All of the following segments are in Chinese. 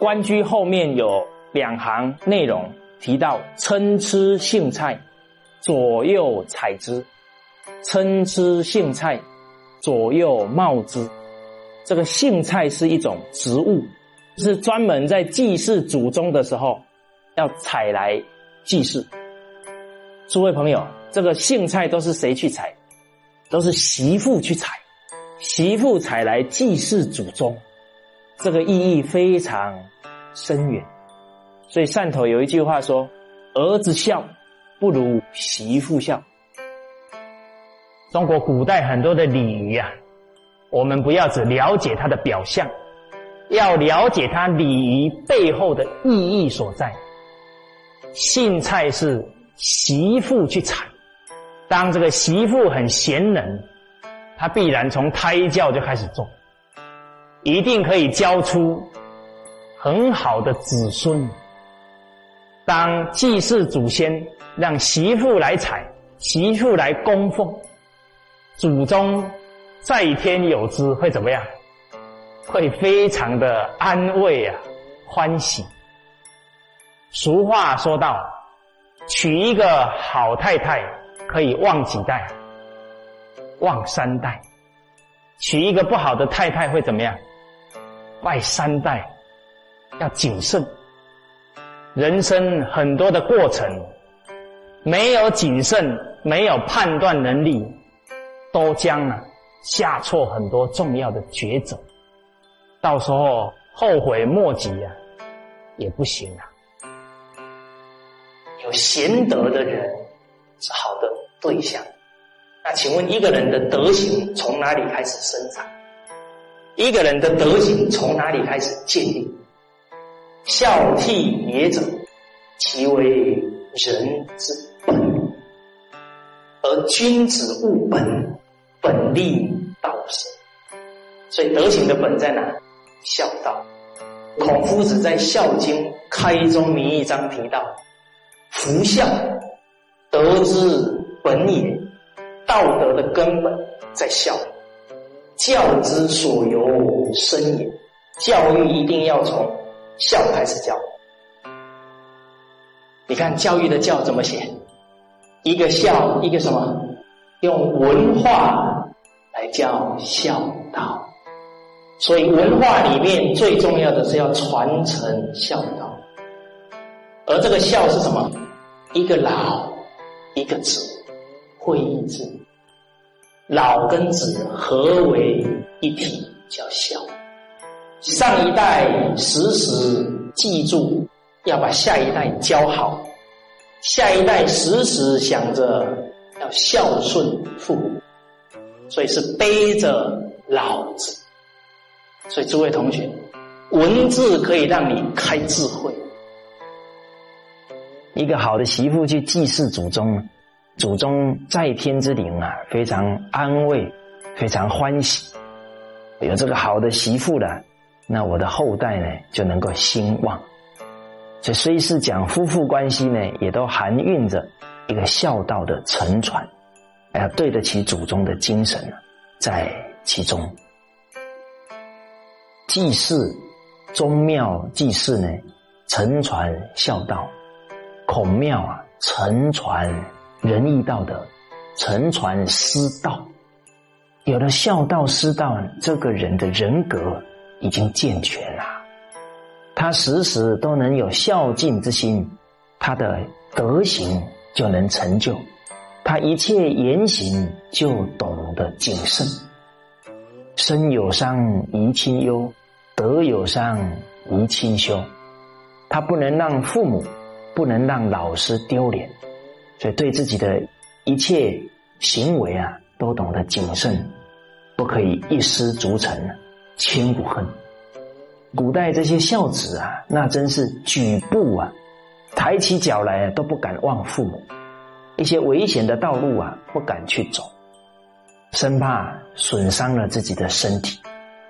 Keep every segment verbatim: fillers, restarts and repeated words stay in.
关雎后面有两行内容提到参差荇菜，左右采之。参差荇菜，左右芼之。这个荇菜是一种植物，是专门在祭祀祖宗的时候要采来祭祀。诸位朋友，这个荇菜都是谁去采？都是媳妇去采，媳妇采来祭祀祖宗，这个意义非常深远。所以汕头有一句话说，儿子孝不如媳妇孝。中国古代很多的礼仪啊，我们不要只了解它的表象，要了解它礼仪背后的意义所在。荇菜是媳妇去采，当这个媳妇很贤能，她必然从胎教就开始种，一定可以教出很好的子孙。当祭祀祖先，让媳妇来采，媳妇来供奉，祖宗在天有之，会怎么样？会非常的安慰啊，欢喜。俗话说道，娶一个好太太可以旺几代？旺三代。娶一个不好的太太会怎么样？败三代。要谨慎。人生很多的过程，没有谨慎，没有判断能力，都将啊下错很多重要的抉择，到时候后悔莫及啊，也不行啊。有贤德的人是好的对象。那请问一个人的德行从哪里开始生产？一个人的德行从哪里开始建立？孝悌也者，其为人之本，而君子务本，本立道生。所以德行的本在哪？孝道。孔夫子在《孝经》开宗明义章提到，夫孝，德之本也。道德的根本在孝，教之所由生也。教育一定要从孝开始教。你看教育的教怎么写？一个孝，一个什么？用文化来教孝道。所以文化里面最重要的是要传承孝道。而这个孝是什么？一个老，一个子，会意字。老跟子合为一体，叫孝。上一代时时记住要把下一代教好，下一代时时想着要孝顺父母，所以是背着老子。所以诸位同学，文字可以让你开智慧。一个好的媳妇去祭祀祖宗，祖宗在天之灵啊，非常安慰，非常欢喜。有这个好的媳妇了，那我的后代呢就能够兴旺。所以虽是讲夫妇关系呢，也都含蕴着一个孝道的承传，要对得起祖宗的精神在其中。祭祀宗庙祭祀呢，承传孝道；孔庙啊，承传仁义道德，承传师道。有了孝道师道，这个人的人格已经健全了，他时时都能有孝敬之心，他的德行就能成就，他一切言行就懂得谨慎。身有伤贻亲忧，德有伤贻亲羞。他不能让父母，不能让老师丢脸，所以对自己的一切行为啊，都懂得谨慎，不可以一失足成，千古恨。古代这些孝子啊，那真是举步啊，抬起脚来啊，都不敢忘父母，一些危险的道路啊，不敢去走，生怕损伤了自己的身体。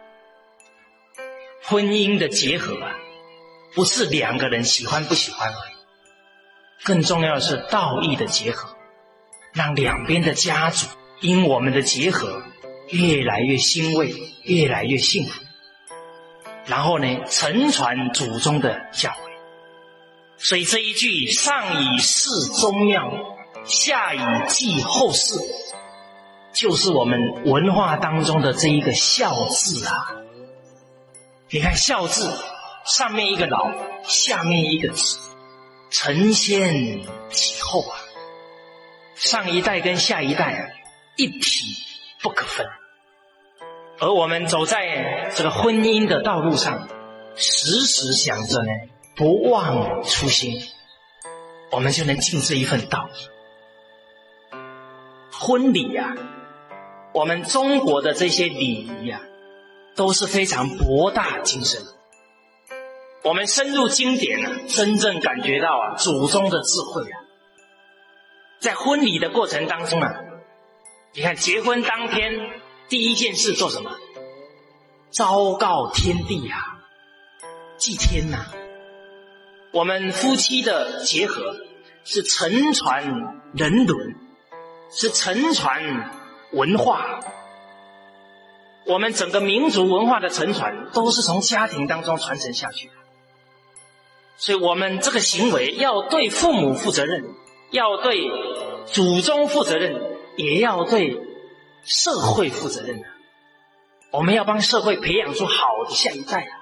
婚姻的结合啊，不是两个人喜欢不喜欢而已，更重要的是道义的结合，让两边的家族因我们的结合越来越欣慰，越来越幸福。 然后呢，承传祖宗的教诲。所以这一句上以示宗庙，下以记后世，就是我们文化当中的这一个孝字啊。你看孝字上面一个老，下面一个子，承先启后啊，上一代跟下一代啊一体不可分。而我们走在这个婚姻的道路上，时时想着呢，不忘初心，我们就能尽这一份道义。婚礼啊，我们中国的这些礼仪啊，都是非常博大精深。我们深入经典啊，真正感觉到啊祖宗的智慧啊。在婚礼的过程当中啊，你看结婚当天第一件事做什么？昭告天地啊，祭天呐、啊。我们夫妻的结合是承传人伦，是承传文化。我们整个民族文化的承传都是从家庭当中传承下去的。所以我们这个行为要对父母负责任，要对祖宗负责任，也要对社会负责任啊。我们要帮社会培养出好的下一代啊。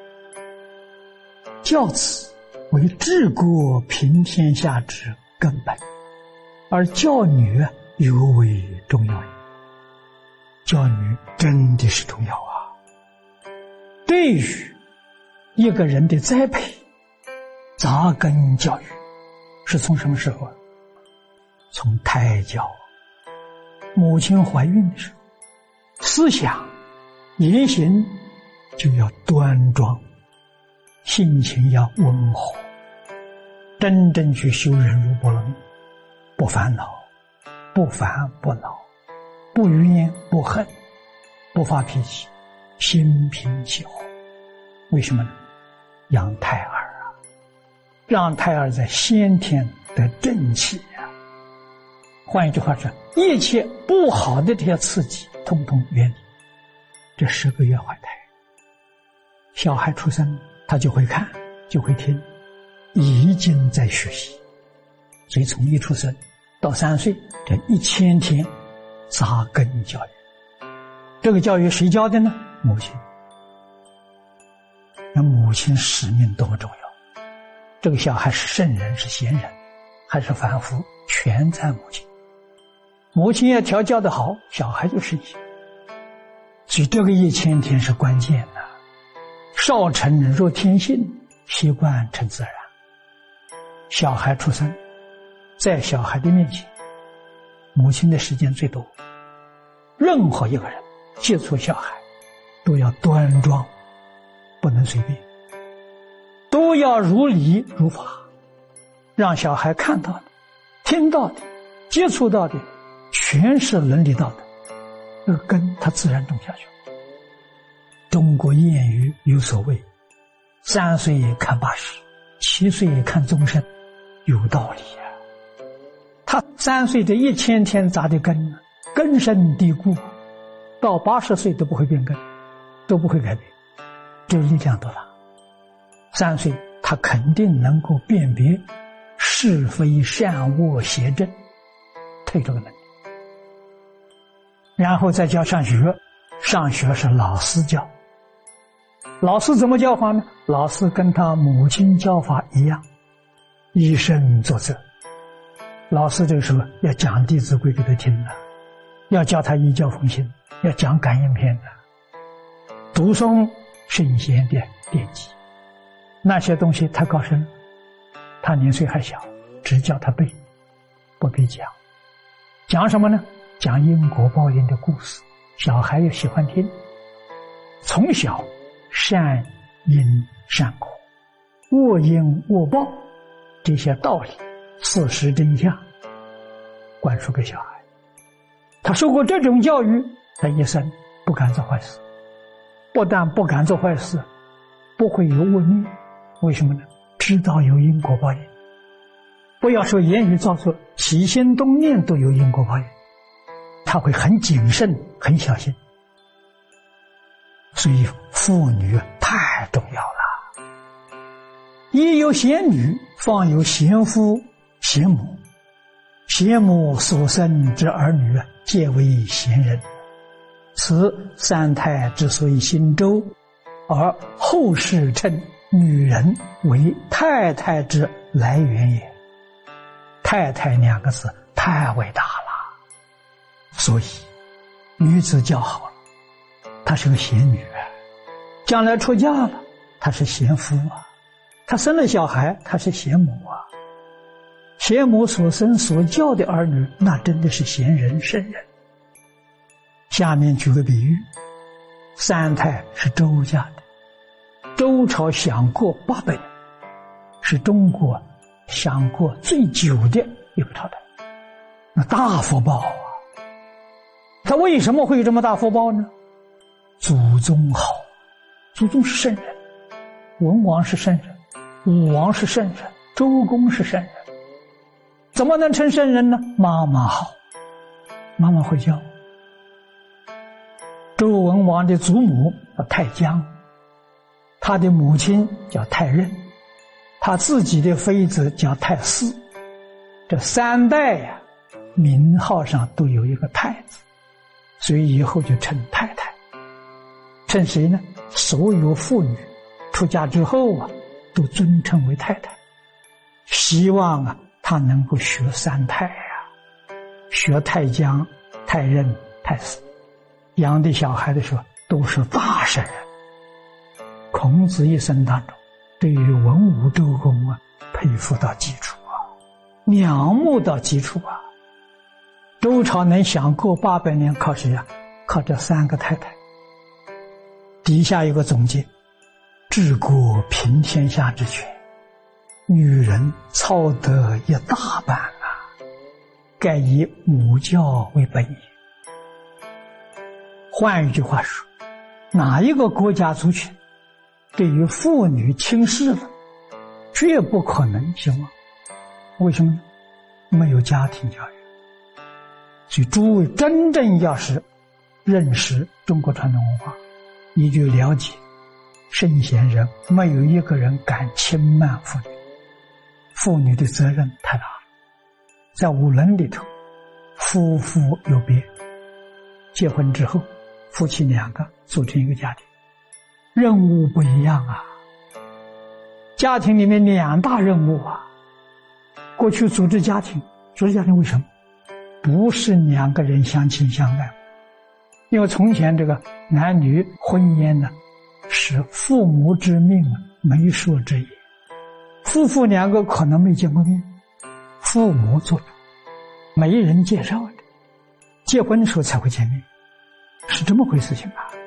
教子为治国平天下之根本，而教女尤为重要。教女真的是重要啊！对于一个人的栽培、扎根教育，是从什么时候？从胎教。母亲怀孕的时候，思想、言行就要端庄，性情要温和，真正去修忍辱不能，不烦恼，不烦不恼，不怨不恨，不发脾气，心平气和。为什么呢？养胎儿啊，让胎儿在先天得正气啊。换一句话说，一切不好的这些刺激通通远离。这十个月怀胎，小孩出生他就会看，就会听，已经在学习。所以从一出生到三岁，这一千天扎根教育。这个教育谁教的呢？母亲。那母亲使命多么重要！这个小孩是圣人，是贤人，还是凡夫，全在母亲。母亲要调教得好，小孩就适应。所以这个一千天是关键的。少成若天性，习惯成自然。小孩出生，在小孩的面前，母亲的时间最多。任何一个人接触小孩，都要端庄，不能随便，都要如理如法，让小孩看到的、听到的、接触到的，全是伦理道德，这个根它自然种下去。中国谚语有所谓，三岁看八十，七岁看终身，有道理啊。他三岁的一千天扎的根，根深蒂固，到八十岁都不会变根，都不会改变，这力量多大。三岁他肯定能够辨别是非善恶邪正，他有这个能力。然后再教上学，上学是老师教。老师怎么教法呢？老师跟他母亲教法一样，以身作则。老师这个时候要讲《弟子规》给他听了，要教他依教奉行，要讲感应篇的，读诵圣贤的典籍。那些东西太高深了，他年岁还小，只教他背，不必讲。讲什么呢？讲因果报应的故事，小孩又喜欢听。从小善因善果，恶因恶报，这些道理、事实真相灌输给小孩。他受过这种教育，他一生不敢做坏事。不但不敢做坏事，不会有恶念。为什么呢？知道有因果报应。不要说言语造作，起心动念都有因果报应，他会很谨慎，很小心。所以妇女太重要了。亦有贤女，方有贤夫、贤母。贤母所生之儿女，皆为贤人。此三太之所以兴周，而后世称女人为太太之来源也。太太两个字太伟大了，所以女子教好了，她是个贤女啊，将来出嫁了，她是贤夫啊，她生了小孩，她是贤母啊。贤母所生所教的儿女，那真的是贤人圣人。下面举个比喻，三太是周家的，周朝享过八百年，是中国享过最久的一个朝代，那大福报啊！他为什么会有这么大福报呢？祖宗好，祖宗是圣人，文王是圣人，武王是圣人，周公是圣人，怎么能成圣人呢？妈妈好，妈妈会教。周文王的祖母叫太姜，他的母亲叫太任，他自己的妃子叫太师，这三代呀、啊，名号上都有一个太字，所以以后就称太太。称谁呢？所有妇女出嫁之后啊，都尊称为太太，希望啊她能够学三太啊，学太姜、太任、太师，养的小孩的时候都是大圣人。孔子一生当中对于文武周公啊佩服到基础啊，仰慕到基础啊。周朝能享过八百年，靠谁呀？靠这三个太太。底下有个总结：治国平天下之权，女人操得一大半啊，该以母教为本也。换一句话说，哪一个国家族群对于妇女轻视了，绝不可能兴旺。为什么呢？没有家庭教育。所以诸位真正要是认识中国传统文化，你就了解圣贤人没有一个人敢轻慢妇女，妇女的责任太大了。在五伦里头，夫妇有别，结婚之后夫妻两个组成一个家庭，任务不一样啊。家庭里面两大任务啊。过去组织家庭，组织家庭为什么？不是两个人相亲相爱，因为从前这个男女婚姻呢，是父母之命，媒妁之言。夫妇两个可能没见过面，父母做主，没人介绍的，结婚的时候才会见面，是这么回事情啊。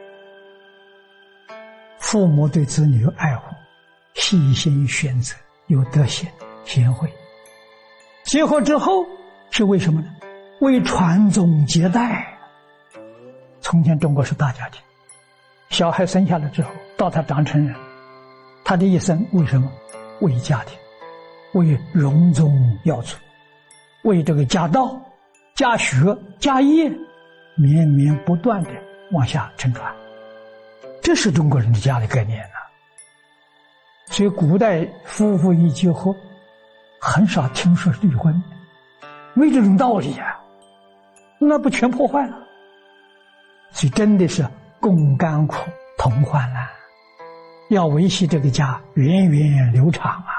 父母对子女有爱护，细心选择，有德行，贤惠。结婚之后是为什么呢？为传宗接代。从前中国是大家庭，小孩生下来之后，到他长成人，他的一生为什么？为家庭，为荣宗耀祖，为这个家道、家学、家业绵绵不断的往下承传。这是中国人的家的概念啊。所以古代夫妇一结婚，很少听说离婚，没这种道理啊，那不全破坏了。所以真的是共甘苦同患难，要维系这个家源远流长啊。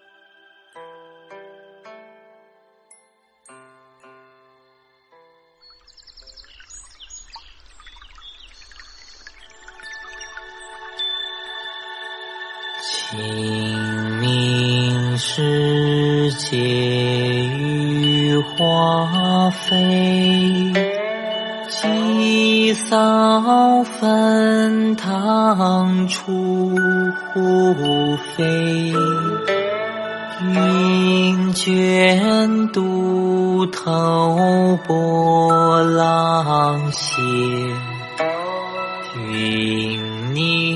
清明时节雨花飞，祭扫坟堂出户飞。云卷渡头波浪斜，云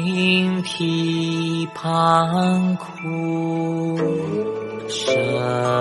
凝琵琶苦声